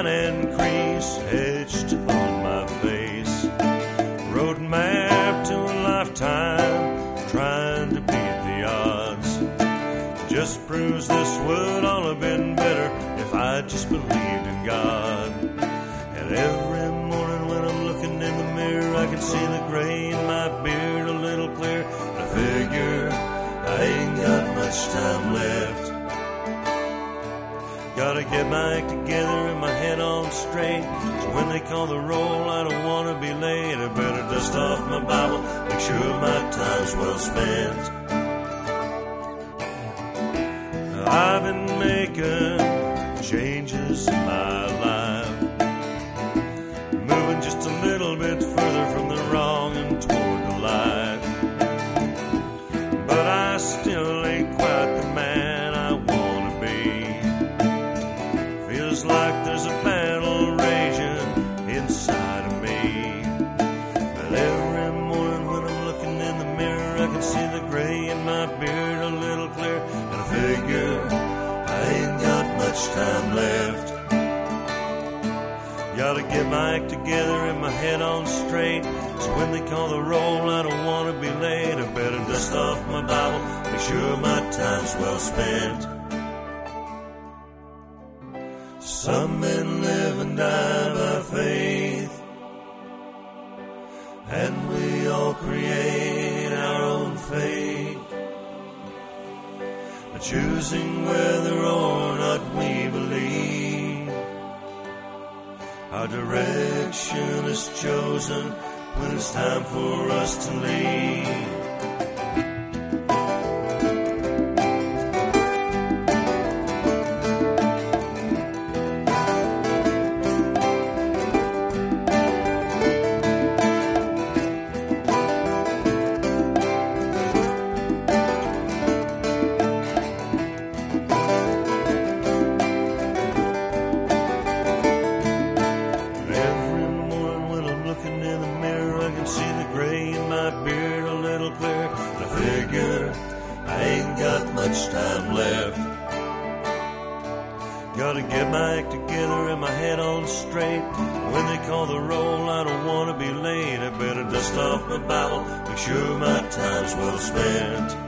line and crease etched on my face. Road map to a lifetime, trying to beat the odds. Just proves this would all have been better if I just believed in God. And every morning when I'm looking in the mirror, I can see the gray in my beard a little clear. And I figure I ain't got much time left. Gotta get my act together and my head on straight, so when they call the roll, I don't want to be late. I better dust off my Bible, make sure my time's well spent. I've been making changes in my life, moving just a little bit further from the wrong and toward the light. But I still ain't quite the man I want to be. Feels like there's a battle raging inside of me. But every morning when I'm looking in the mirror, I can see the gray in my beard a little clear. And I figure I ain't got much time left. Gotta get my act together and my head on straight, so when they call the roll, I don't want to be late. I better dust off my Bible, make sure my time's well spent. Some men live and die by faith, and we all create our own fate, by choosing whether or not we believe. Our direction is chosen when it's time for us to leave. Gotta get my act together and my head on straight. When they call the roll, I don't want to be late. I better dust off my Bible, make sure my time's well spent.